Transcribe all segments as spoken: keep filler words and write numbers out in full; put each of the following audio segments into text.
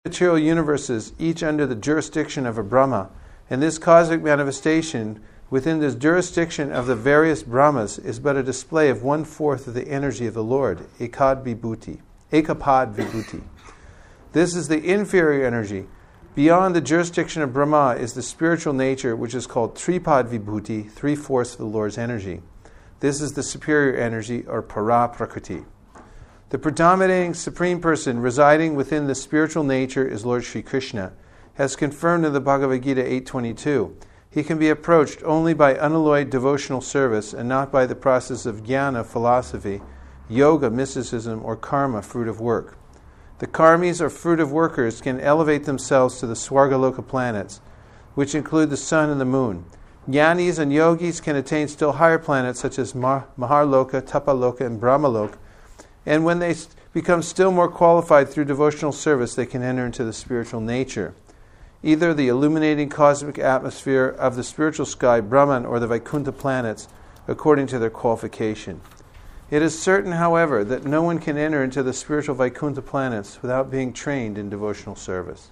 material universes, each under the jurisdiction of a Brahma, and this cosmic manifestation within this jurisdiction of the various Brahmas is but a display of one-fourth of the energy of the Lord, Ekad Vibhuti, Ekapad Vibhuti. This is the inferior energy. Beyond the jurisdiction of Brahma is the spiritual nature, which is called Tripad Vibhuti, three-fourths of the Lord's energy. This is the superior energy, or Para Prakriti. The predominating Supreme Person residing within the spiritual nature is Lord Sri Krishna, as confirmed in the Bhagavad Gita eight twenty-two. He can be approached only by unalloyed devotional service and not by the process of jnana, philosophy, yoga, mysticism, or karma, fruit of work. The karmis, or fruit of workers, can elevate themselves to the Swargaloka planets, which include the sun and the moon. Jnanis and yogis can attain still higher planets such as Maharloka, Tapaloka, and Brahmaloka, and when they become still more qualified through devotional service, they can enter into the spiritual nature, either the illuminating cosmic atmosphere of the spiritual sky, Brahman, or the Vaikuntha planets, according to their qualification. It is certain, however, that no one can enter into the spiritual Vaikuntha planets without being trained in devotional service.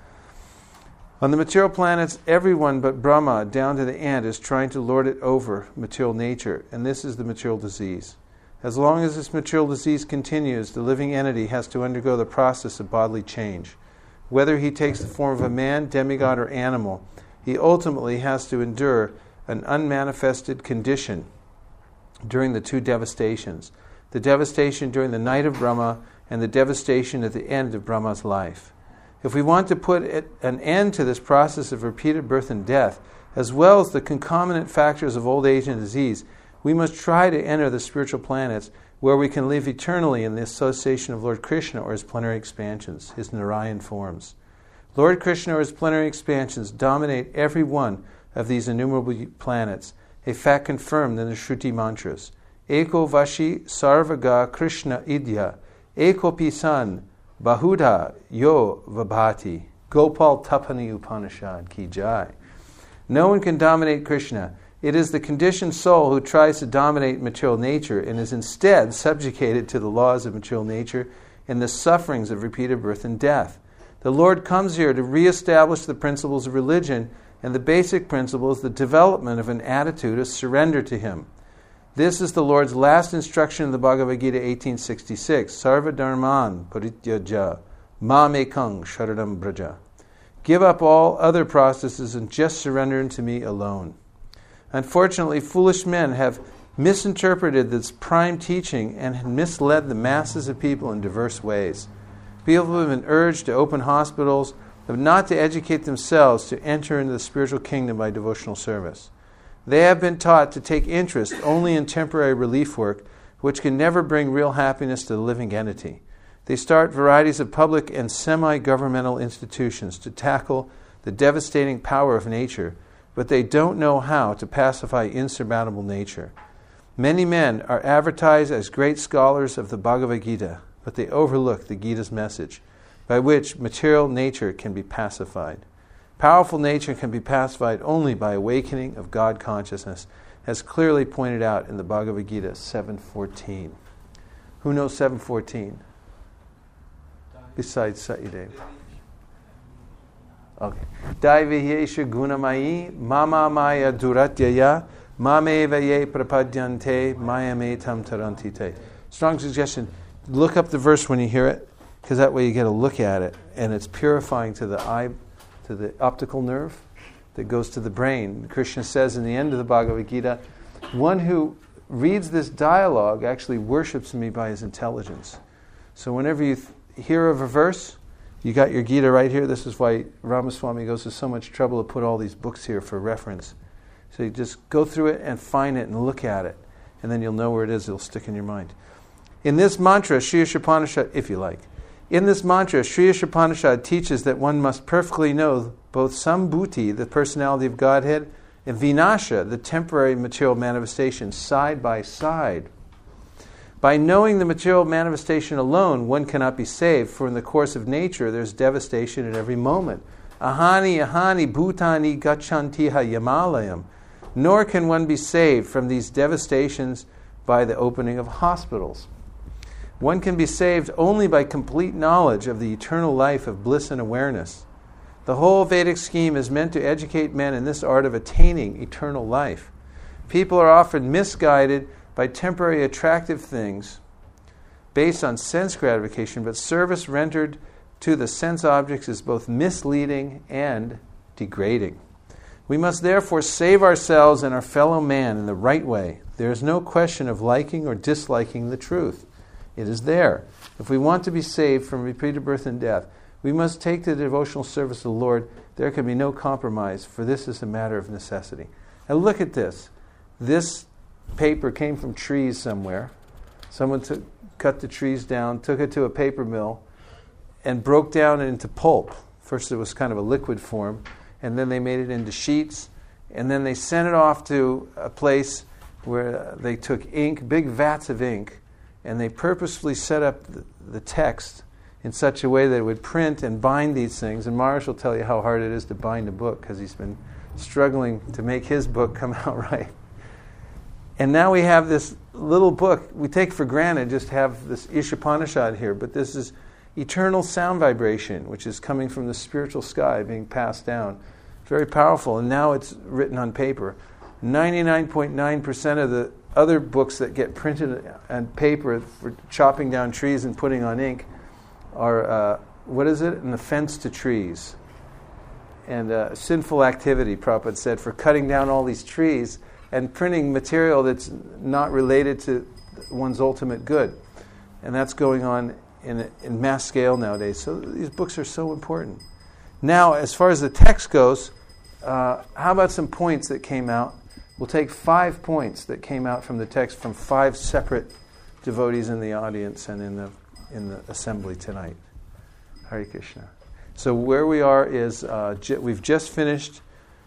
On the material planets, everyone but Brahma, down to the ant, is trying to lord it over material nature, and this is the material disease. As long as this material disease continues, the living entity has to undergo the process of bodily change. Whether he takes the form of a man, demigod, or animal, he ultimately has to endure an unmanifested condition during the two devastations, the devastation during the night of Brahma and the devastation at the end of Brahma's life. If we want to put it, an end to this process of repeated birth and death, as well as the concomitant factors of old age and disease, we must try to enter the spiritual planets where we can live eternally in the association of Lord Krishna or his plenary expansions, his Narayan forms. Lord Krishna or his plenary expansions dominate every one of these innumerable planets, a fact confirmed in the Shruti mantras. Eko Vashi Sarvaga Krishna Idya, Eko Pisan Bahuda Yo Vabhati. Gopal Tapani Upanishad Ki Jai. No one can dominate Krishna. It is the conditioned soul who tries to dominate material nature and is instead subjugated to the laws of material nature and the sufferings of repeated birth and death. The Lord comes here to reestablish the principles of religion, and the basic principle is the development of an attitude of surrender to Him. This is the Lord's last instruction in the Bhagavad Gita eighteen sixty-six, Sarva Dharman Parityaja Mam Ekang Sharanam Braja. Give up all other processes and just surrender unto me alone. Unfortunately, foolish men have misinterpreted this prime teaching and misled the masses of people in diverse ways. People have been urged to open hospitals, but not to educate themselves to enter into the spiritual kingdom by devotional service. They have been taught to take interest only in temporary relief work, which can never bring real happiness to the living entity. They start varieties of public and semi-governmental institutions to tackle the devastating power of nature, but they don't know how to pacify insurmountable nature. Many men are advertised as great scholars of the Bhagavad Gita, but they overlook the Gita's message, by which material nature can be pacified. Powerful nature can be pacified only by awakening of God consciousness, as clearly pointed out in the Bhagavad Gita seven fourteen. Who knows seven fourteen? Besides Satyadev. Okay. Daivihesha gunamayi mama maya duratyaya mameva ye prapadyante mayame tam tarantite. Strong suggestion. Look up the verse when you hear it, because that way you get a look at it, and it's purifying to the eye, to the optical nerve that goes to the brain. Krishna says in the end of the Bhagavad Gita, one who reads this dialogue actually worships me by his intelligence. So whenever you th- hear of a verse, you got your Gita right here. This is why Ramaswamy goes to so much trouble to put all these books here for reference. So you just go through it and find it and look at it, and then you'll know where it is. It'll stick in your mind. In this mantra, Shri Ishopanishad, if you like, in this mantra, Shri Ishopanishad teaches that one must perfectly know both Sambhuti, the personality of Godhead, and Vinasha, the temporary material manifestation, side by side. By knowing the material manifestation alone, one cannot be saved, for in the course of nature there's devastation at every moment. Ahani, ahani, bhutani, gachantiha yamalayam. Nor can one be saved from these devastations by the opening of hospitals. One can be saved only by complete knowledge of the eternal life of bliss and awareness. The whole Vedic scheme is meant to educate men in this art of attaining eternal life. People are often misguided by temporary attractive things based on sense gratification, but service rendered to the sense objects is both misleading and degrading. We must therefore save ourselves and our fellow man in the right way. There is no question of liking or disliking the truth. It is there. If we want to be saved from repeated birth and death, we must take to the devotional service of the Lord. There can be no compromise, for this is a matter of necessity. Now look at this. This paper came from trees somewhere. Someone took, cut the trees down, took it to a paper mill, and broke down into pulp. First it was kind of a liquid form, and then they made it into sheets, and then they sent it off to a place where they took ink, big vats of ink, and they purposefully set up the, the text in such a way that it would print and bind these things. And Maharaj will tell you how hard it is to bind a book because he's been struggling to make his book come out right. And now we have this little book. We take for granted just to have this Ishopanishad here, but this is eternal sound vibration, which is coming from the spiritual sky, being passed down. Very powerful, and now it's written on paper. ninety-nine point nine percent of the other books that get printed on paper for chopping down trees and putting on ink are, uh, what is it? An offense to trees. And uh, sinful activity, Prabhupada said, for cutting down all these trees and printing material that's not related to one's ultimate good. And that's going on in, a, in mass scale nowadays. So these books are so important. Now, as far as the text goes, uh, how about some points that came out? We'll take five points that came out from the text from five separate devotees in the audience and in the in the assembly tonight. Hare Krishna. So where we are is, uh, j- we've just finished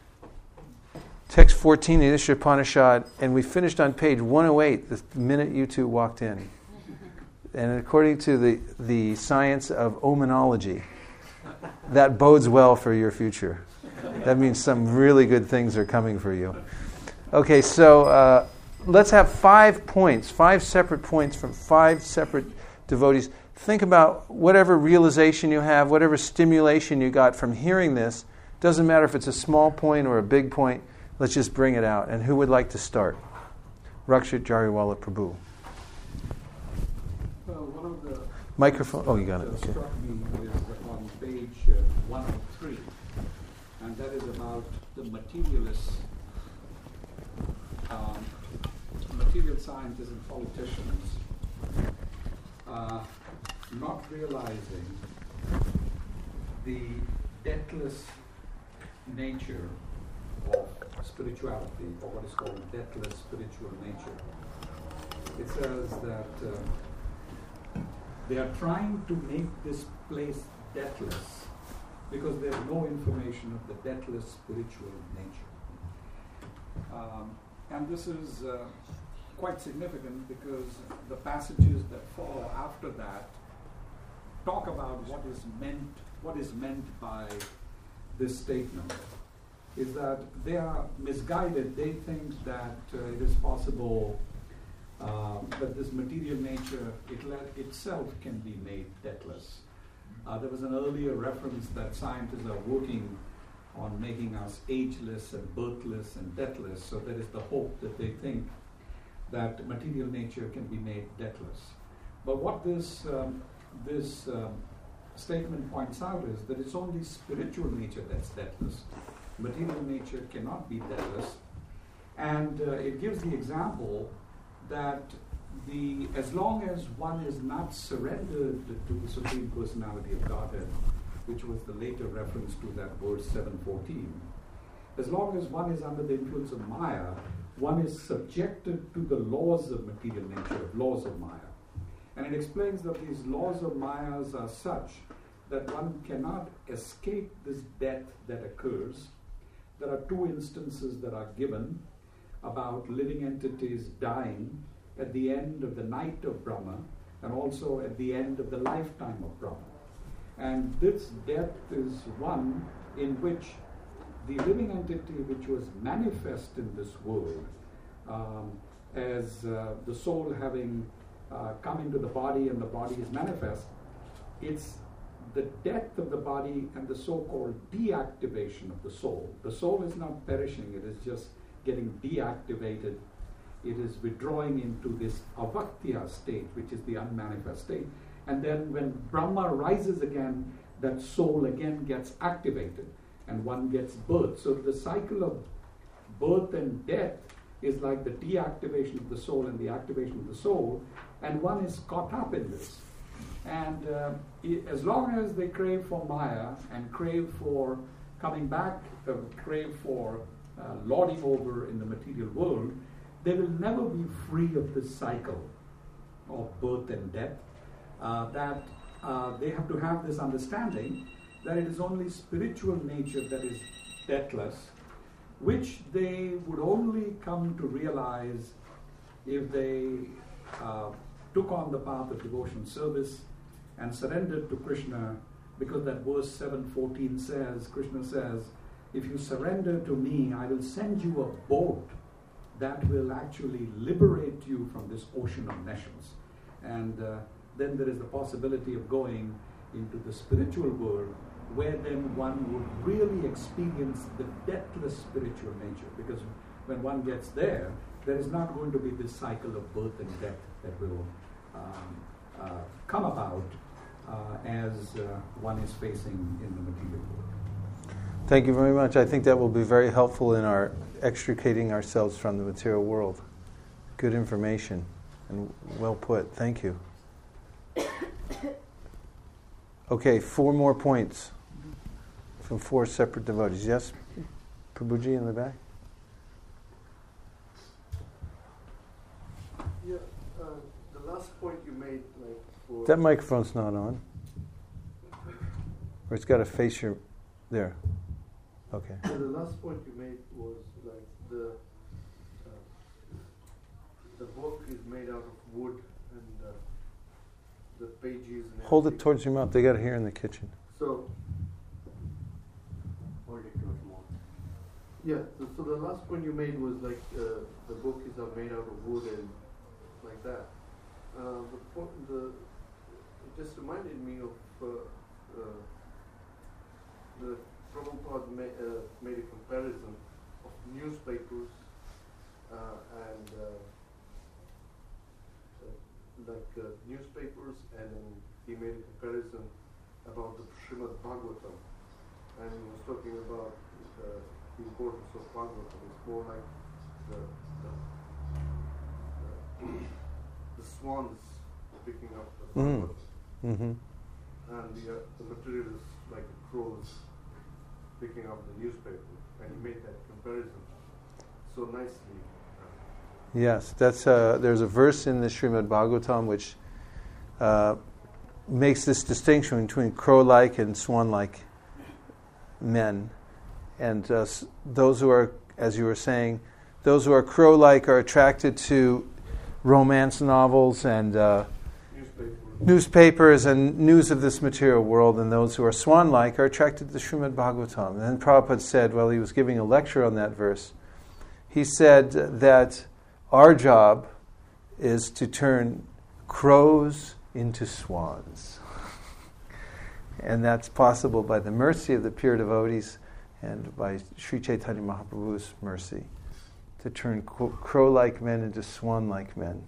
text fourteen in Ishopanishad, and we finished on page one oh eight the minute you two walked in. And according to the, the science of omenology, that bodes well for your future. That means some really good things are coming for you. Okay, so uh, let's have five points, five separate points from five separate devotees. Think about whatever realization you have, whatever stimulation you got from hearing this. Doesn't matter if it's a small point or a big point. Let's just bring it out. And who would like to start? Rakshit Jariwala Prabhu. Well, one of the microphone. Oh, you got it. That Okay. struck me is on page uh, one oh three, and that is about the materialists, um, material scientists and politicians uh, not realizing the deathless nature of spirituality, or what is called deathless spiritual nature. It says that uh, they are trying to make this place deathless because there is no information of the deathless spiritual nature. Um, and this is uh, quite significant because the passages that follow after that talk about what is meant, what is meant by this statement. Is that they are misguided. They think that uh, it is possible uh, that this material nature it le- itself can be made deathless. Uh, there was an earlier reference that scientists are working on making us ageless and birthless and deathless. So there is the hope that they think that material nature can be made deathless. But what this um, this um, statement points out is that it's only spiritual nature that's deathless. Material nature cannot be deathless, and uh, it gives the example that the as long as one is not surrendered to the Supreme Personality of Godhead, which was the later reference to that verse seven fourteen, as long as one is under the influence of Maya, one is subjected to the laws of material nature, laws of Maya. And it explains that these laws of Mayas are such that one cannot escape this death that occurs. There are two instances that are given about living entities dying at the end of the night of Brahma and also at the end of the lifetime of Brahma. And this death is one in which the living entity which was manifest in this world um, as uh, the soul having uh, come into the body and the body is manifest. It's the death of the body and the so-called deactivation of the soul. The soul is not perishing, it is just getting deactivated. It is withdrawing into this avaktya state, which is the unmanifest state. And then when Brahma rises again, that soul again gets activated and one gets birth. So the cycle of birth and death is like the deactivation of the soul and the activation of the soul, and one is caught up in this. And uh, it, as long as they crave for Maya and crave for coming back, uh, crave for uh, lording over in the material world, they will never be free of this cycle of birth and death. Uh, that uh, they have to have this understanding that it is only spiritual nature that is deathless, which they would only come to realize if they uh, took on the path of devotion service and surrendered to Krishna, because that verse seven fourteen says, Krishna says, if you surrender to me, I will send you a boat that will actually liberate you from this ocean of nescience. And uh, then there is the possibility of going into the spiritual world, where then one would really experience the deathless spiritual nature. Because when one gets there, there is not going to be this cycle of birth and death that will um, uh, come about uh, as uh, one is facing in the material world. Thank you very much. I think that will be very helpful in our extricating ourselves from the material world. Good information and well put. Thank you. Okay, four more points from four separate devotees. Yes, Prabhuji in the back. Yeah, uh, the last point you made, like for that microphone's not on, or it's got to face your there. Okay. So the last point you made was like the uh, the book is made out of wood and uh, the pages and Hold it everything. towards your mouth. They got to hear in the kitchen. So Hold it towards more. yeah, so, so the last point you made was like uh, the book is uh, made out of wood and like that. Uh, the point, the it just reminded me of uh, uh, the Prabhupada ma- uh, made a comparison of newspapers uh, and uh, uh, like uh, newspapers, and then he made a comparison about the Srimad Bhagavatam, and he was talking about uh, the importance of Bhagavatam. It's more like the the, the, the swans picking up the Mm. Bhagavatam, Mm-hmm. and the, uh, the material is like the crows picking up the newspaper, and he made that comparison so nicely. Yes, that's uh, there's a verse in the Srimad Bhagavatam which uh, makes this distinction between crow-like and swan-like men, and uh, s- those who are, as you were saying, those who are crow-like are attracted to romance novels and uh, Newspaper. newspapers and news of this material world, and those who are swan-like are attracted to the Srimad Bhagavatam. And then Prabhupada said, well, he was giving a lecture on that verse, he said that our job is to turn crows into swans. And that's possible by the mercy of the pure devotees and by Sri Chaitanya Mahaprabhu's mercy, to turn crow-like men into swan-like men.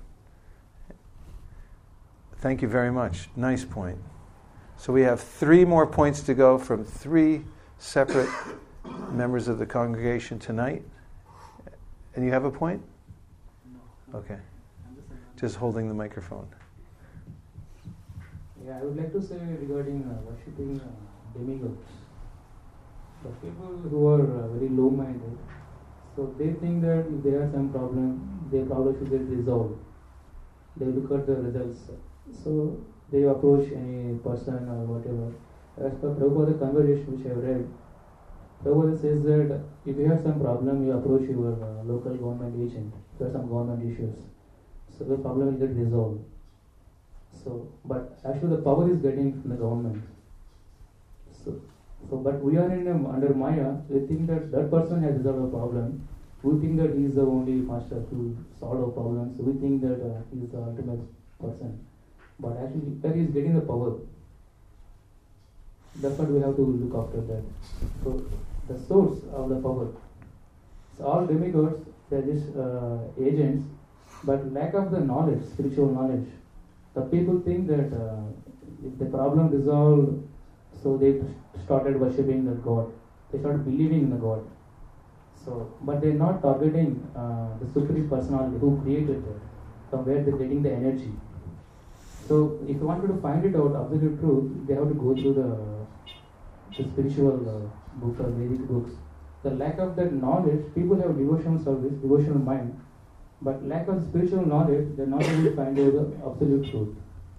Thank you very much. Nice point. So we have three more points to go from three separate members of the congregation tonight. And you have a point? No. Okay. Just holding the microphone. Yeah, I would like to say regarding uh, worshipping uh, demigods. The people who are uh, very low-minded, so they think that if they have some problem, their problem should get resolved. They look at the results. So they approach any person or whatever. As per Prabhupada's conversation which I have read, Prabhupada says that if you have some problem, you approach your uh, local government agent. There are some government issues. So the problem will get resolved. So, but actually the power is getting from the government. So, so but we are in a, under Maya, we think that that person has resolved a problem. We think that he is the only master to solve our problems. We think that uh, he is the ultimate person, but actually where he is getting the power. That's what we have to look after that. So the source of the power. So all demigods, they are just uh, agents, but lack of the knowledge, spiritual knowledge. The people think that uh, if the problem resolved, so they started worshipping the God. They started believing in the God. So, but they're not targeting uh, the supreme personality who created it, from where they're getting the energy. So, if you wanted to find it out, absolute truth, they have to go through the, the spiritual uh, book or Vedic books. The lack of that knowledge, people have devotional service, devotional mind, but lack of spiritual knowledge, they're not able to find out the absolute truth.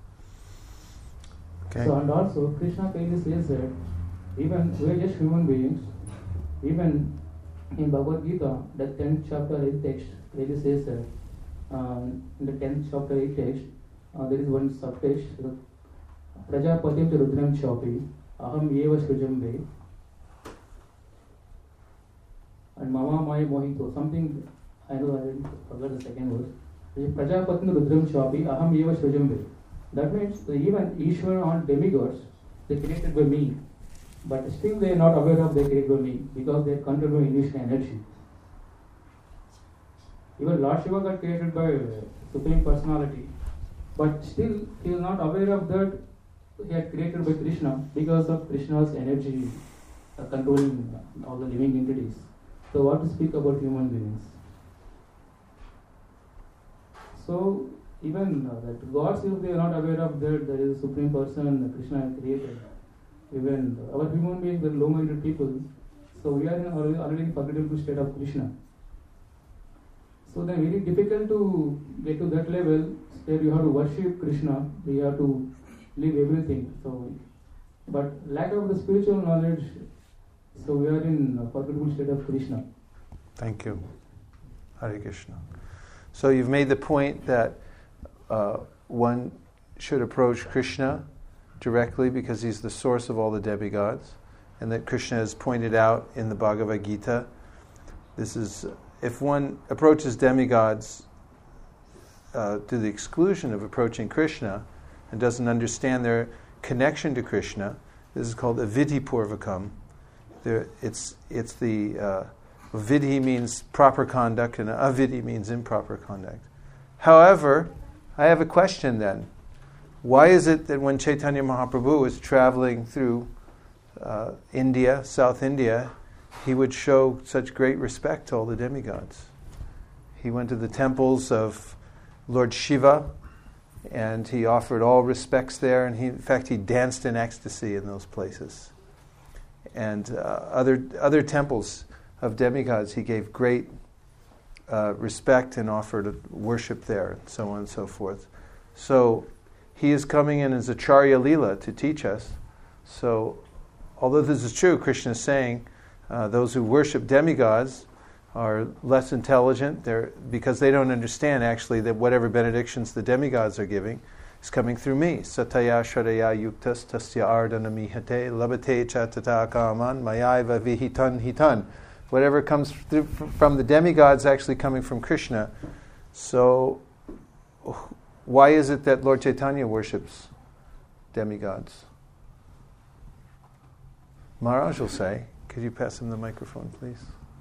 Okay. So, and also, Krishna clearly says that even we are just human beings, even in Bhagavad Gita, the tenth chapter eighth text clearly says that um, in the tenth chapter eighth text, uh, there is one subtext, Prajapatim cha Rudram Chopi, Aham Yeva Shrujam Ve, and Mama Mai Mohito, something, I know I forgot the second verse. Prajapatim Rudram Chopi, Aham Yeva Shrujam Ve. That means even Ishvara and demigods, they created by me. But still they are not aware of they created by me because they are controlled by illusion energy. Even Lord Shiva got created by Supreme Personality, but still he is not aware of that he had created by Krishna because of Krishna's energy uh, controlling all the living entities. So what to speak about human beings? So even uh, that gods, if they are not aware of that there is a Supreme Person Krishna has created. Even our human beings are low-minded people, so we are in already, already in forgettable state of Krishna. So then very difficult to get to that level where you have to worship Krishna, you have to leave everything. So, but lack of the spiritual knowledge, so we are in a forgettable state of Krishna. Thank you. Hare Krishna. So you've made the point that uh, one should approach Krishna directly because he's the source of all the demigods, and that Krishna has pointed out in the Bhagavad Gita. This is, if one approaches demigods uh, to the exclusion of approaching Krishna and doesn't understand their connection to Krishna, this is called avidhi purvakam. There, it's it's the uh, vidhi means proper conduct and avidhi means improper conduct. However, I have a question then. Why is it that when Chaitanya Mahaprabhu was traveling through uh, India, South India, he would show such great respect to all the demigods? He went to the temples of Lord Shiva, and he offered all respects there, and he, in fact, he danced in ecstasy in those places. And uh, other other temples of demigods, he gave great uh, respect and offered worship there, and so on and so forth. So he is coming in as Acharya Leela to teach us. So, although this is true, Krishna is saying uh, those who worship demigods are less intelligent. They're, because they don't understand actually that whatever benedictions the demigods are giving is coming through me. Sataya shradaya yuktas tasya ardana mihate labate chatata kaman mayaiva vihitan hitan. Whatever comes through from the demigods is actually coming from Krishna. So, why is it that Lord Chaitanya worships demigods? Maharaj will say. Could you pass him the microphone, please?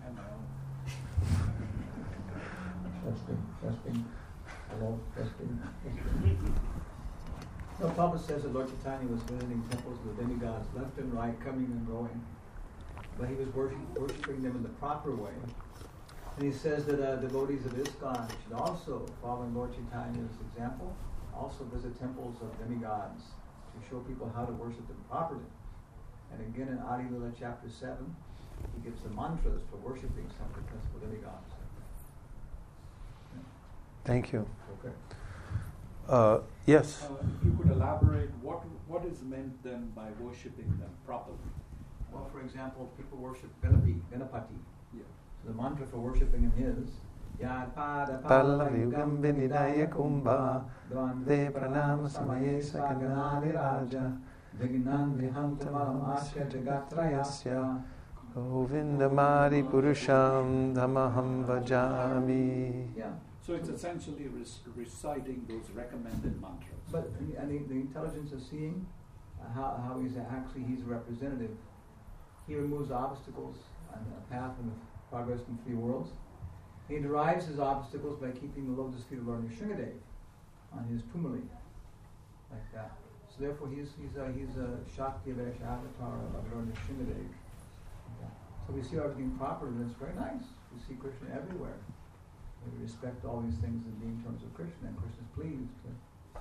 Testing, testing. Hello, testing. testing. No, Prabhupada says that Lord Chaitanya was visiting temples of the demigods left and right, coming and going. But he was worship, worshiping them in the proper way. And he says that uh, devotees of ISKCON should also, following Lord Chaitanya's example, also visit temples of demigods to show people how to worship them properly. And again in Adi Lila chapter seven, he gives the mantras for worshiping some of the principal demigods. Yeah. Thank you. Okay. Uh, yes? Uh, if you could elaborate, what what is meant then by worshipping them properly? Well, for example, people worship Ganapi, Ganapati. Yeah. So the mantra for worshiping him is Yad Pada Palavayugam Vinidaya Kumbha De Pranama Samaye Sakanali Raja Vignan Vihantavam Asya Jagatrayasya Govindamari Purusham Dhamaham Vajami. Yeah. So it's essentially rec- reciting those recommended mantras. But and the, the intelligence of seeing, uh, how how he's actually he's a representative. He removes obstacles on the path and the progress in three worlds. He derives his obstacles by keeping the lotus feet of Lord Nrsimhadev on his tumuli, like that. So therefore, he's he's a he's a Shakti Avesh avatar of Lord Nrsimhadev. So we see everything proper, and it's very nice. We see Krishna everywhere. We respect all these things as being terms of Krishna, and Krishna's pleased. To,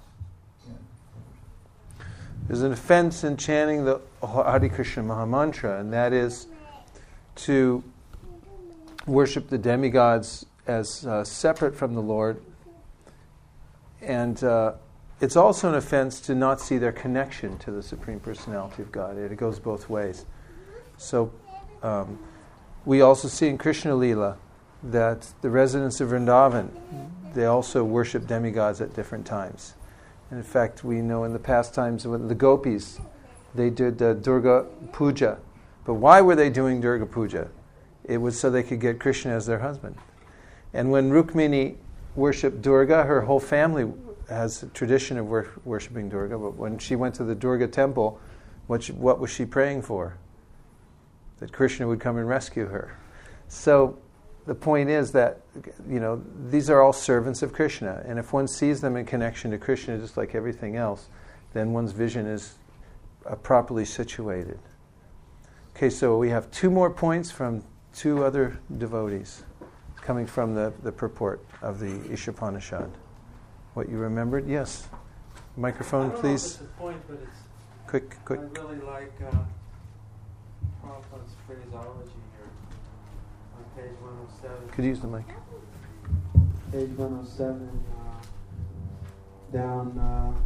yeah. There's an offense in chanting the Hare Krishna Mahamantra, and that is to worship the demigods as uh, separate from the Lord. And uh, it's also an offense to not see their connection to the Supreme Personality of God. It goes both ways. So um, we also see in Krishna Leela that the residents of Vrindavan, they also worship demigods at different times. And in fact, we know in the past times when the gopis, they did uh, Durga Puja. But why were they doing Durga Puja? It was so they could get Krishna as their husband. And when Rukmini worshipped Durga, her whole family has a tradition of wor- worshipping Durga. But when she went to the Durga temple, what, she, what was she praying for? That Krishna would come and rescue her. So the point is that, you know, these are all servants of Krishna, and if one sees them in connection to Krishna just like everything else, then one's vision is uh, properly situated. Okay, so we have two more points from two other devotees coming from the, the purport of the Ishopanishad. What you remembered? Yes. Microphone, I don't please. know if it's a point, but it's Quick, quick. I really like uh, Prabhupada's phraseology here on page one oh seven. Could you use the mic? Page one oh seven, uh, down. Uh,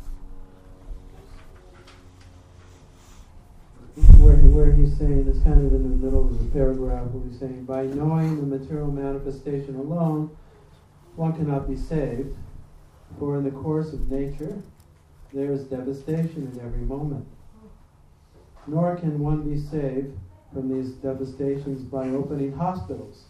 where, where he's saying, it's kind of in the middle of the paragraph, where he's saying, by knowing the material manifestation alone, one cannot be saved, for in the course of nature, there is devastation in every moment. Nor can one be saved from these devastations by opening hospitals.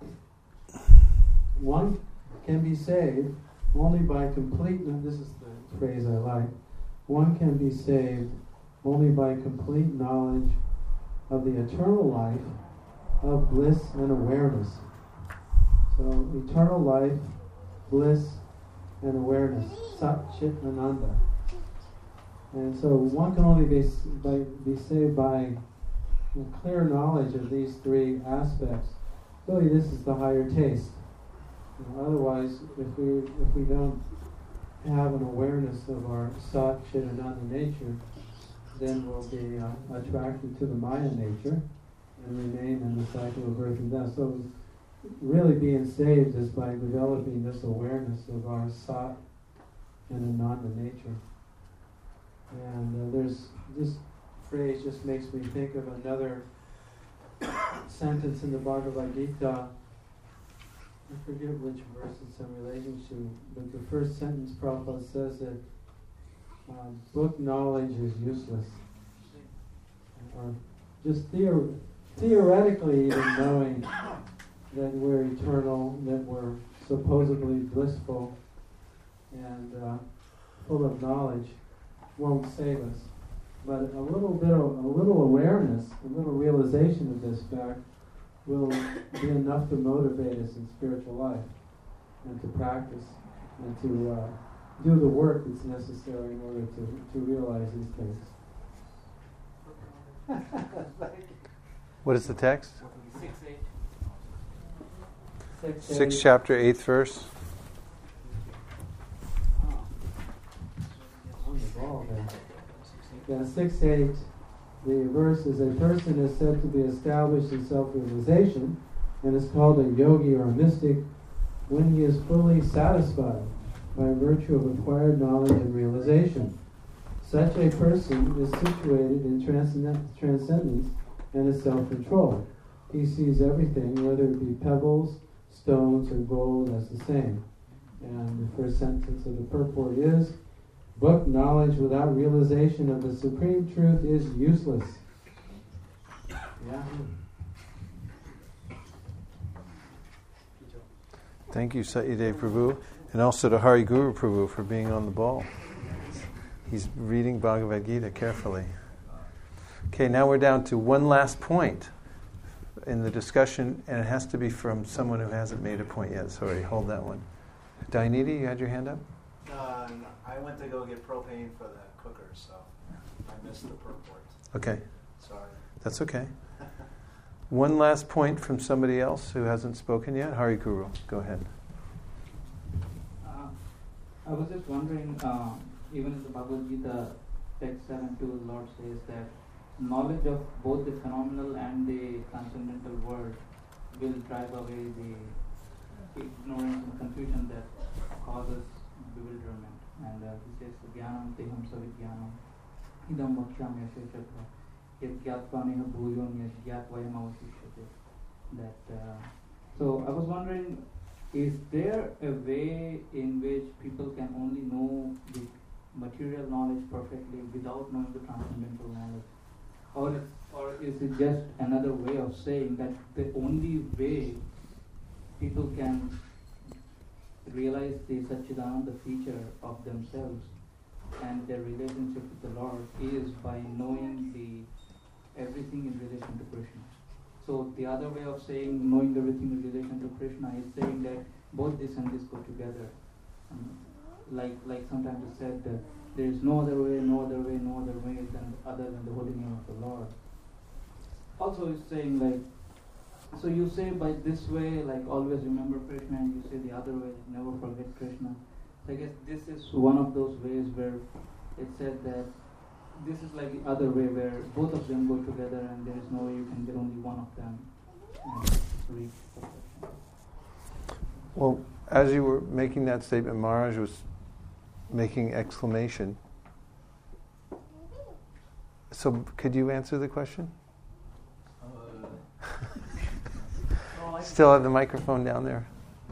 One can be saved only by complete, this is the phrase I like, one can be saved only by complete knowledge of the eternal life of bliss and awareness. So, eternal life, bliss, and awareness. Sat Chit Ananda. And so one can only be, by, be saved by a clear knowledge of these three aspects. Really, this is the higher taste. You know, otherwise, if we if we don't have an awareness of our Sat Chit Ananda nature, then we'll be uh, attracted to the Maya nature and remain in the cycle of birth and death. So really being saved is by developing this awareness of our Sat and Ananda nature. And uh, there's this phrase just makes me think of another sentence in the Bhagavad Gita. I forget which verse it's in relation to, but the first sentence Prabhupada says that Uh, book knowledge is useless. Or just theor- theoretically even knowing that we're eternal, that we're supposedly blissful and uh, full of knowledge won't save us. But a little bit of, a little awareness, a little realization of this fact will be enough to motivate us in spiritual life and to practice and to uh, do the work that's necessary in order to, to realize these things. What is the text? Six, eight. Six, Sixth eight. chapter, eighth verse. On the ball there. Yeah, six, eight. The verse is, a person is said to be established in self-realization and is called a yogi or a mystic when he is fully satisfied by virtue of acquired knowledge and realization. Such a person is situated in transcendent, transcendence and is self-controlled. He sees everything, whether it be pebbles, stones, or gold, as the same. And the first sentence of the purport is, book knowledge without realization of the supreme truth is useless. Yeah. Thank you, Satyadev Prabhu, and also to Hari Guru Prabhu for being on the ball. He's reading Bhagavad Gita carefully. Okay, now we're down to one last point in the discussion, and it has to be from someone who hasn't made a point yet. Sorry, hold that one. Dainiti, you had your hand up? Uh, no, I went to go get propane for the cooker, so I missed the purport. Okay. Sorry. That's okay. One last point from somebody else who hasn't spoken yet. Hari Guru, go ahead. Uh, I was just wondering, uh, even in the Bhagavad Gita, text seven two, the Lord says that knowledge of both the phenomenal and the transcendental world will drive away the ignorance and confusion that causes bewilderment. And uh, he says, Jnanam teham savijnanam idam vakshami asheshatra yad gyatvaneha bhuyon yad gyatvayam avashishyate. That, uh, so I was wondering, is there a way in which people can only know the material knowledge perfectly without knowing the transcendental knowledge? Or, or is it just another way of saying that the only way people can realize the Satchidananda feature of themselves and their relationship with the Lord is by knowing the everything in relation to Krishna? So the other way of saying knowing everything in relation to Krishna is saying that both this and this go together. Um, like like sometimes it's said that there is no other way, no other way, no other way than other than the holy name of the Lord. Also it's saying like, so you say by this way, like always remember Krishna, and you say the other way, never forget Krishna. So I guess this is one of those ways where it said that this is like the other way where both of them go together and there is no way you can get only one of them and reach perfection. Well, as you were making that statement, Maharaj was making exclamation. So could you answer the question? Uh, Still have the microphone down there.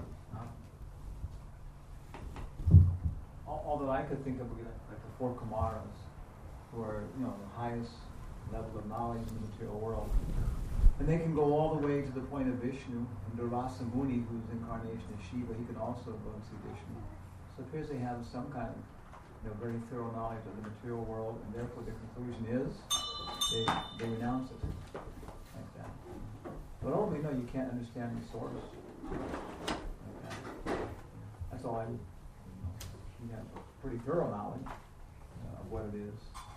Although I could think of like the four Kumaras, who are, you know, the highest level of knowledge in the material world. And they can go all the way to the point of Vishnu, and Durvasa Muni, who's incarnation of Shiva, he can also go and see Vishnu. So it appears they have some kind of, you know, very thorough knowledge of the material world, and therefore the conclusion is they, they renounce it like that. But ultimately, no, you can't understand the source like that. That's all I would, you know, you have pretty thorough knowledge uh, of what it is.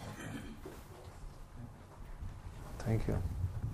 Thank you.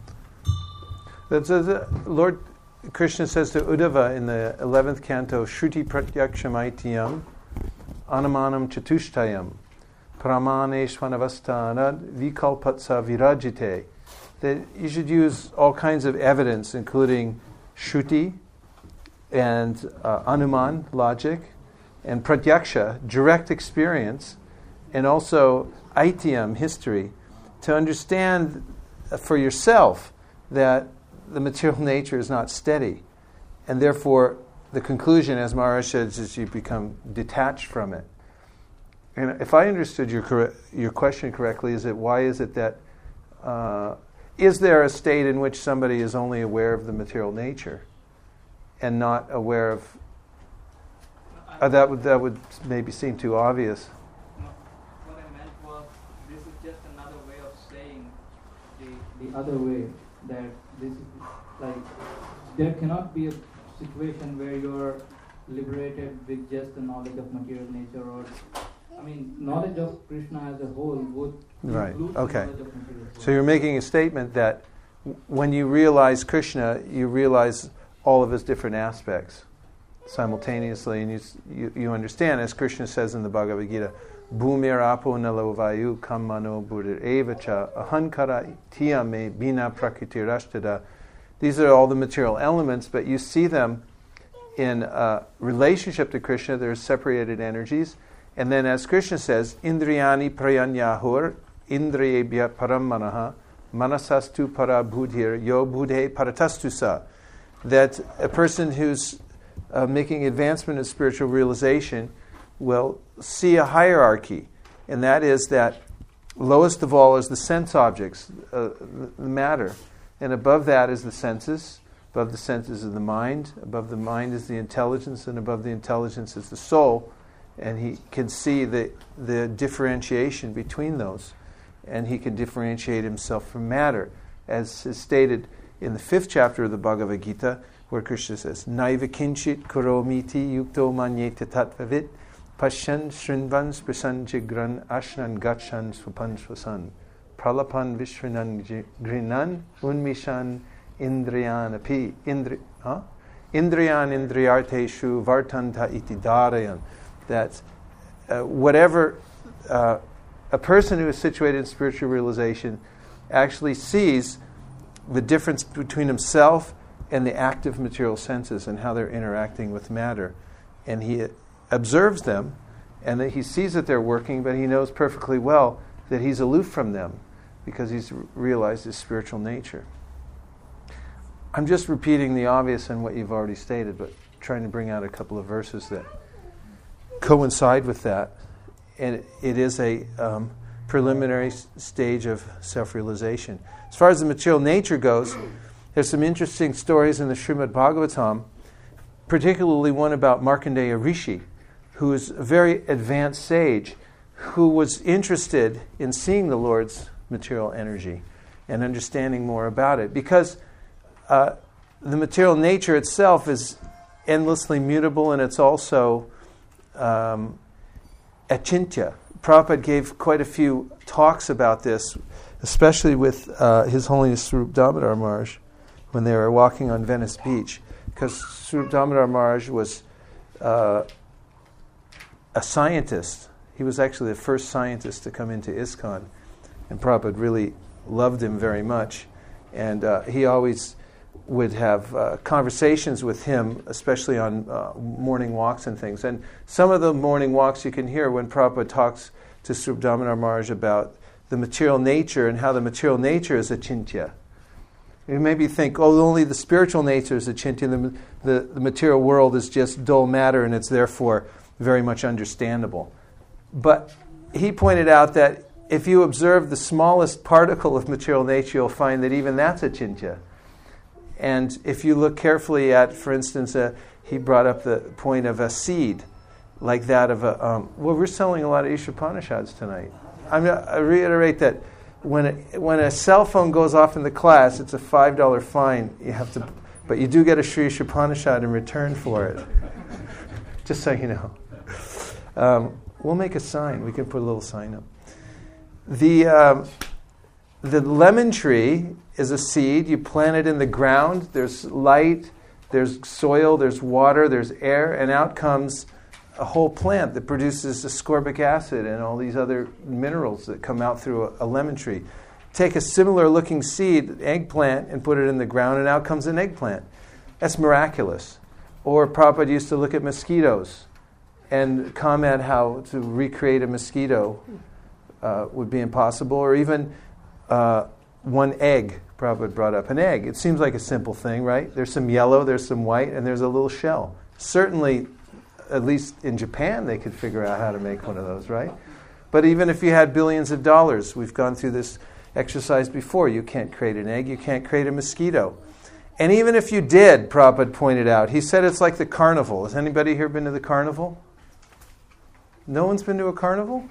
That's uh, Lord Krishna says to Uddhava in the eleventh canto, Shruti Pratyakshamaitiyam Anamanam Chatushtayam Pramane Shvanavastana Vikalpatsa Virajite. That you should use all kinds of evidence, including Shruti and uh, Anuman, logic, and Pratyaksha, direct experience, and also Aitiyam, history, to understand for yourself that the material nature is not steady. And therefore, the conclusion, as Maharaj says, is you become detached from it. And if I understood your cor- your question correctly, is it why is it that uh, is there a state in which somebody is only aware of the material nature and not aware of uh, that would that would maybe seem too obvious. No, what I meant was this is just another way of saying the the other way, that this is like there cannot be a situation where you're liberated with just the knowledge of material nature, or I mean knowledge of Krishna as a whole would Right. include Okay. the knowledge of material world. So you're making a statement that w- when you realize Krishna, you realize all of his different aspects simultaneously, and you s- you, you understand, as Krishna says in the Bhagavad Gita, Bhumir apo nalo vayu kammano buddhir evacha ahankara tiya me bina prakritirashtada. These are all the material elements, but you see them in uh, relationship to Krishna. They're separated energies. And then as Krishna says, Indriyani prayanyahur indriyebhya param manaha manasastu para buddhir yo buddhe paratastusa. That a person who's uh, making advancement of spiritual realization will see a hierarchy, and that is that lowest of all is the sense objects, uh, the matter, and above that is the senses, Above the senses is the mind, above the mind is the intelligence, and above the intelligence is the soul. And he can see the, the differentiation between those. And he can differentiate himself from matter. As is stated in the fifth chapter of the Bhagavad Gita, where Krishna says, Naiva kinchit kuromiti yukto manyete tattvavit Pashyan shrinvan sprasan jigran ashnan gachan swapan swasan pralapan vishrinan grinan unmishan indriyan api indri, huh? indriyan indriyarteshu vartanta iti darayan. That uh, whatever uh, a person who is situated in spiritual realization actually sees the difference between himself and the active material senses and how they're interacting with matter. And he observes them, and that he sees that they're working, but he knows perfectly well that he's aloof from them because he's realized his spiritual nature. I'm just repeating the obvious and what you've already stated, but trying to bring out a couple of verses that coincide with that. And it is a um, preliminary s- stage of self-realization. As far as the material nature goes, there's some interesting stories in the Srimad Bhagavatam, particularly one about Markandeya Rishi, who is a very advanced sage who was interested in seeing the Lord's material energy and understanding more about it. Because uh, the material nature itself is endlessly mutable, and it's also um, achintya. Prabhupada gave quite a few talks about this, especially with uh, His Holiness Swarup Damodar Maharaj when they were walking on Venice Beach. Because Swarup Damodar Maharaj was uh, a scientist. He was actually the first scientist to come into ISKCON. And Prabhupada really loved him very much. And uh, he always would have uh, conversations with him, especially on uh, morning walks and things. And some of the morning walks you can hear when Prabhupada talks to Swarup Damodar Maharaj about the material nature and how the material nature is achintya. You maybe think, oh, only the spiritual nature is achintya, the, the, the material world is just dull matter and it's therefore very much understandable. But he pointed out that if you observe the smallest particle of material nature, you'll find that even that's achintya. And if you look carefully at, for instance, uh, he brought up the point of a seed, like that of a... Um, well, we're selling a lot of Ishopanishads tonight. I'm, I reiterate that when a, when a cell phone goes off in the class, it's a five dollar fine. You have to, but you do get a Sri Ishopanishad in return for it. Just so you know. Um, we'll make a sign. We can put a little sign up. The... Um, The lemon tree is a seed. You plant it in the ground. There's light, there's soil, there's water, there's air, and out comes a whole plant that produces ascorbic acid and all these other minerals that come out through a, a lemon tree. Take a similar looking seed, eggplant, and put it in the ground, and out comes an eggplant. That's miraculous. Or Prabhupada used to look at mosquitoes and comment how to recreate a mosquito uh, would be impossible, or even Uh, one egg, Prabhupada brought up. An egg. It seems like a simple thing, right? There's some yellow, there's some white, and there's a little shell. Certainly, at least in Japan, they could figure out how to make one of those, right? But even if you had billions of dollars, we've gone through this exercise before, you can't create an egg, you can't create a mosquito. And even if you did, Prabhupada pointed out, he said it's like the carnival. Has anybody here been to the carnival? No one's been to a carnival?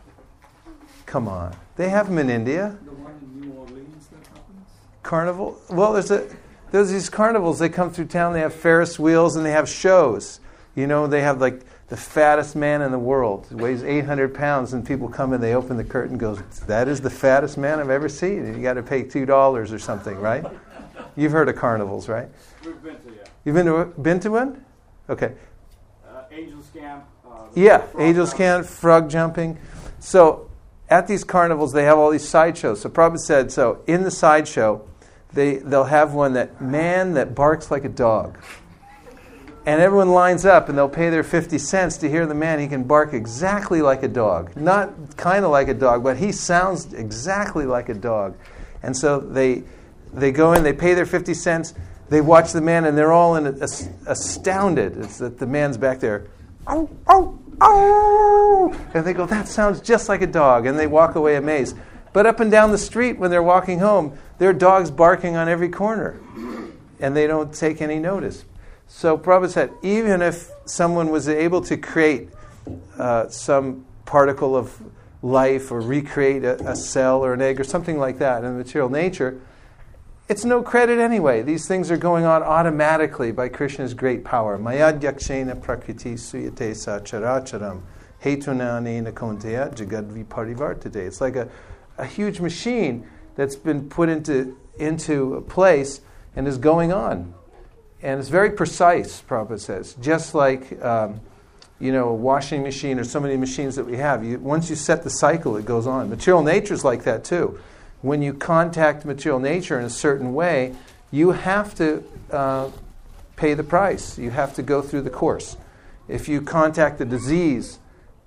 Come on. They have them in India. The one in New Orleans that happens? Carnival? Well, there's a there's these carnivals. They come through town. They have Ferris wheels and they have shows. You know, they have like the fattest man in the world. He weighs eight hundred pounds, and people come in. They open the curtain, and goes, "That is the fattest man I've ever seen." And you got to pay two dollars or something, right? You've heard of carnivals, right? We've been to, yeah. You've been to been to one? Okay. Uh, Angel's Camp. Uh, Yeah, frog Angel's jump. Camp, frog jumping. So at these carnivals, they have all these sideshows. So Prabhupada said, so in the sideshow, they, they'll have one that, man that barks like a dog. And everyone lines up and they'll pay their fifty cents to hear the man. He can bark exactly like a dog. Not kind of like a dog, but he sounds exactly like a dog. And so they they go in, they pay their fifty cents, they watch the man, and they're all in a, a, astounded. It's that the man's back there. Oh, oh. Oh! And they go, that sounds just like a dog. And they walk away amazed. But up and down the street when they're walking home, there are dogs barking on every corner. and they don't take any notice. So Prabhupada said, even if someone was able to create uh, some particle of life or recreate a, a cell or an egg or something like that in material nature, it's no credit anyway. These things are going on automatically by Krishna's great power. Mayadhyakshena prakriti suyate sa characharam hetunanena konteya jagadvi parivartate. It's like a, a huge machine that's been put into, into a place and is going on. And it's very precise, Prabhupada says. Just like, um, you know, a washing machine or so many machines that we have. You, once you set the cycle, it goes on. Material nature is like that too. When you contact material nature in a certain way, you have to uh, pay the price. You have to go through the course. If you contact the disease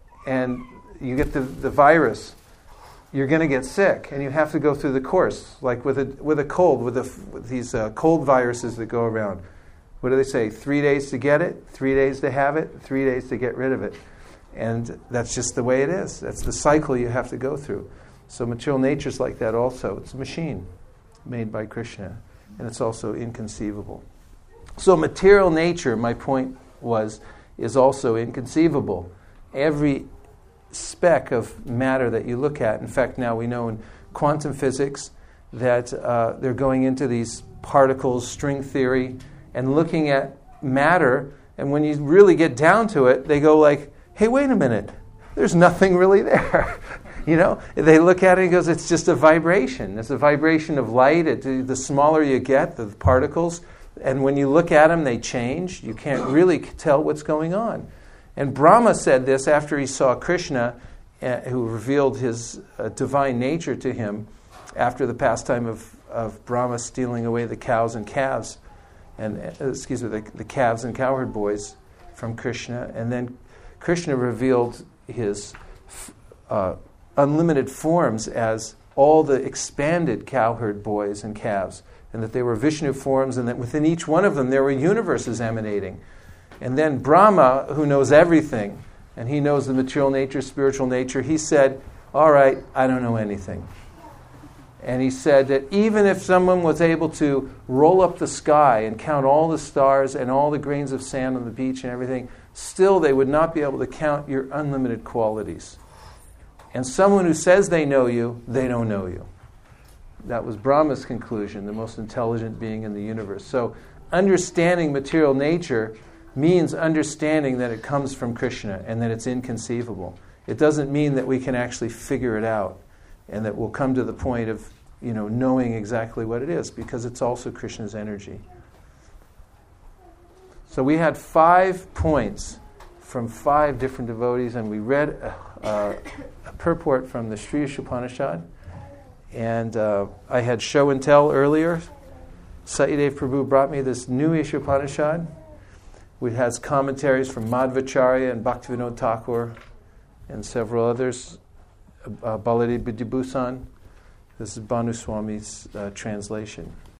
and you get the, the virus, you're going to get sick, and you have to go through the course. Like with a with a cold, with, the, with these uh, cold viruses that go around. What do they say? Three days to get it, three days to have it, three days to get rid of it. And that's just the way it is. That's the cycle you have to go through. So material nature is like that also. It's a machine made by Krishna, and it's also inconceivable. So material nature, my point was, is also inconceivable. Every speck of matter that you look at, in fact, now we know in quantum physics that uh, they're going into these particles, string theory, and looking at matter, and when you really get down to it, they go like, hey, wait a minute, there's nothing really there. You know, they look at it and goes, it's just a vibration. It's a vibration of light. It, the smaller you get, the particles, and when you look at them, they change. You can't really tell what's going on. And Brahma said this after he saw Krishna, uh, who revealed his uh, divine nature to him after the pastime of, of Brahma stealing away the cows and calves, and uh, excuse me, the, the calves and cowherd boys from Krishna. And then Krishna revealed his uh, unlimited forms as all the expanded cowherd boys and calves, and that they were Vishnu forms, and that within each one of them there were universes emanating. And then Brahma, who knows everything, and he knows the material nature, spiritual nature, he said, all right, I don't know anything. And he said that even if someone was able to roll up the sky and count all the stars and all the grains of sand on the beach and everything, still they would not be able to count your unlimited qualities. And someone who says they know you, they don't know you. That was Brahma's conclusion, the most intelligent being in the universe. So understanding material nature means understanding that it comes from Krishna and that it's inconceivable. It doesn't mean that we can actually figure it out and that we'll come to the point of, you know, knowing exactly what it is, because it's also Krishna's energy. So we had five points from five different devotees, and we read a, a, a purport from the Sri Upanishad. And uh, I had show and tell earlier. Satyadev Prabhu brought me this new Isha Upanishad, which has commentaries from Madhvacharya and Bhaktivinoda Thakur and several others. Uh, Baladev Vidyabhusan. This is Bhanu Swami's uh, translation.